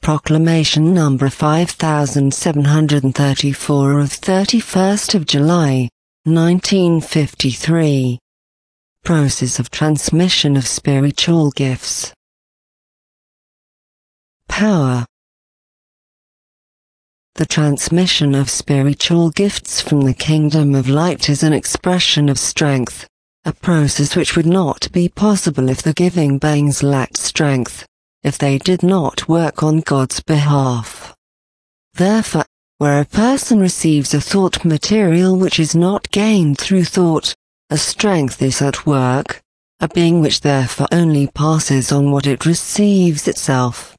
Proclamation number 5734 of 31st of July, 1953. Process of transmission of spiritual gifts. Power. The transmission of spiritual gifts from the kingdom of light is an expression of strength, a process which would not be possible if the giving beings lacked strength, if they did not work on God's behalf. Therefore, where a person receives a thought material which is not gained through thought, a strength is at work, a being which therefore only passes on what it receives itself,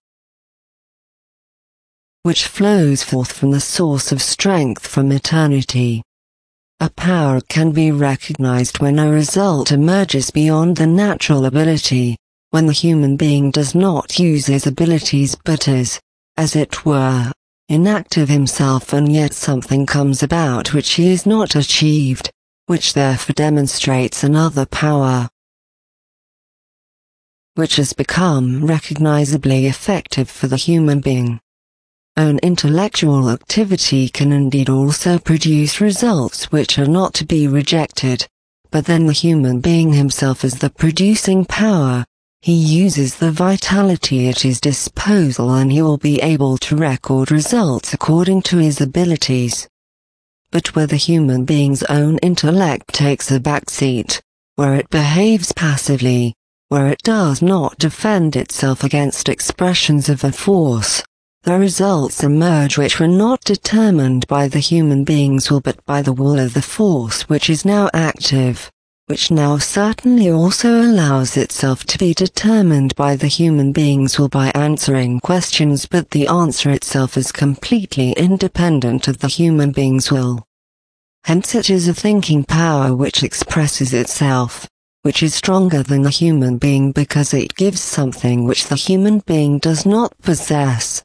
which flows forth from the source of strength from eternity. A power can be recognized when a result emerges beyond the natural ability, when the human being does not use his abilities but is, as it were, inactive himself, and yet something comes about which he has not achieved, which therefore demonstrates another power, which has become recognizably effective for the human being. Own intellectual activity can indeed also produce results which are not to be rejected, but then the human being himself is the producing power. He uses the vitality at his disposal and he will be able to record results according to his abilities. But where the human being's own intellect takes a backseat, where it behaves passively, where it does not defend itself against expressions of a force, the results emerge which were not determined by the human being's will but by the will of the force which is now active, which now certainly also allows itself to be determined by the human being's will by answering questions, but the answer itself is completely independent of the human being's will. Hence it is a thinking power which expresses itself, which is stronger than the human being because it gives something which the human being does not possess.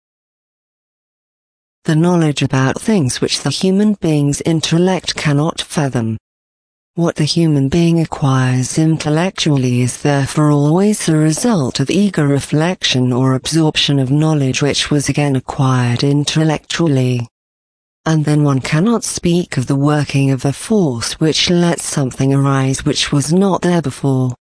The knowledge about things which the human being's intellect cannot fathom. What the human being acquires intellectually is therefore always the result of eager reflection or absorption of knowledge which was again acquired intellectually. And then one cannot speak of the working of a force which lets something arise which was not there before,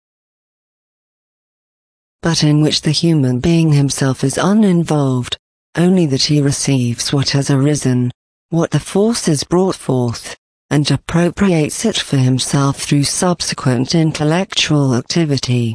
but in which the human being himself is uninvolved, only that he receives what has arisen, what the force has brought forth, and appropriates it for himself through subsequent intellectual activity.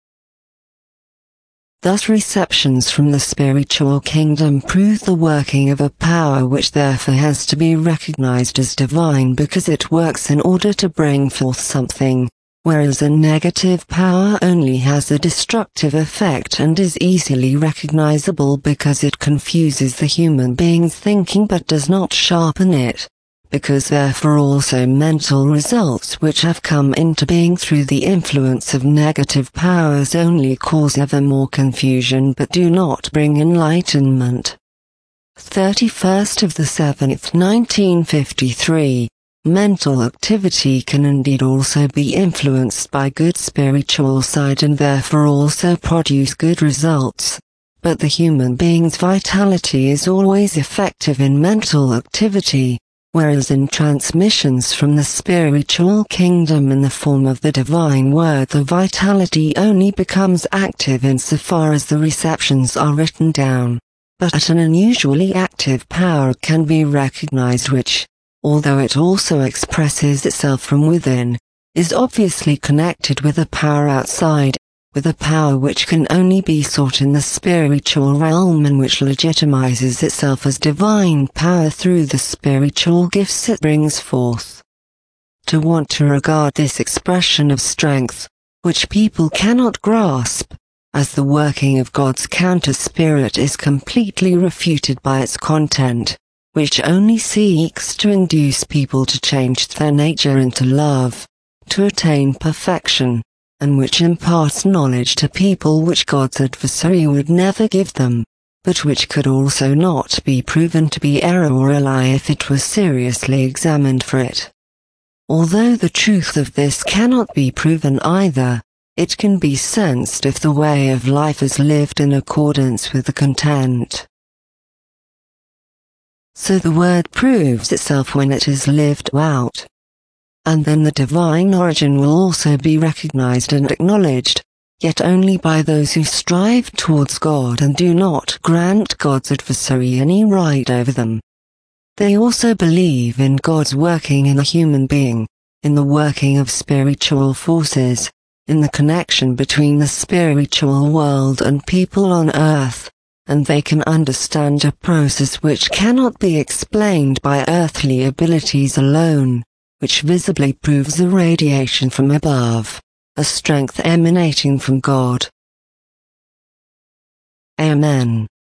Thus receptions from the spiritual kingdom prove the working of a power which therefore has to be recognized as divine because it works in order to bring forth something, whereas a negative power only has a destructive effect and is easily recognizable because it confuses the human being's thinking but does not sharpen it, because therefore also mental results which have come into being through the influence of negative powers only cause ever more confusion but do not bring enlightenment. 31st of the 7th, 1953. Mental activity can indeed also be influenced by good spiritual side and therefore also produce good results, but the human being's vitality is always effective in mental activity, whereas in transmissions from the spiritual kingdom in the form of the divine word the vitality only becomes active insofar as the receptions are written down, but an unusually active power can be recognized which, although it also expresses itself from within, is obviously connected with a power outside, with a power which can only be sought in the spiritual realm and which legitimizes itself as divine power through the spiritual gifts it brings forth. To want to regard this expression of strength, which people cannot grasp, as the working of God's counter-spirit is completely refuted by its content, which only seeks to induce people to change their nature into love, to attain perfection, and which imparts knowledge to people which God's adversary would never give them, but which could also not be proven to be error or a lie if it was seriously examined for it. Although the truth of this cannot be proven either, It can be sensed if the way of life is lived in accordance with the content. So the word proves itself when it is lived out. And then the divine origin will also be recognized and acknowledged, yet only by those who strive towards God and do not grant God's adversary any right over them. They also believe in God's working in a human being, in the working of spiritual forces, in the connection between the spiritual world and people on earth, and they can understand a process which cannot be explained by earthly abilities alone, which visibly proves a radiation from above, a strength emanating from God. Amen.